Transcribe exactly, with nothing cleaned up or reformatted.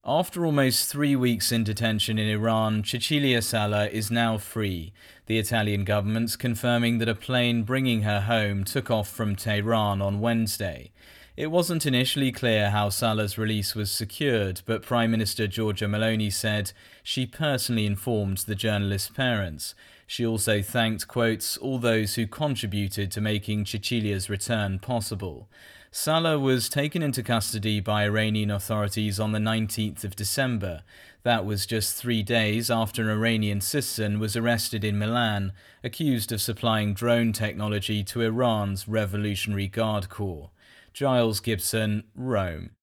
After almost three weeks in detention in Iran, Cecilia Sala is now free. The Italian government's confirming that a plane bringing her home took off from Tehran on Wednesday. It wasn't initially clear how Sala's release was secured, but Prime Minister Giorgia Meloni said she personally informed the journalist's parents. She also thanked, quotes, all those who contributed to making Cecilia's return possible. Sala was taken into custody by Iranian authorities on the nineteenth of December. That was just three days after an Iranian citizen was arrested in Milan, accused of supplying drone technology to Iran's Revolutionary Guard Corps. Giles Gibson, Rome.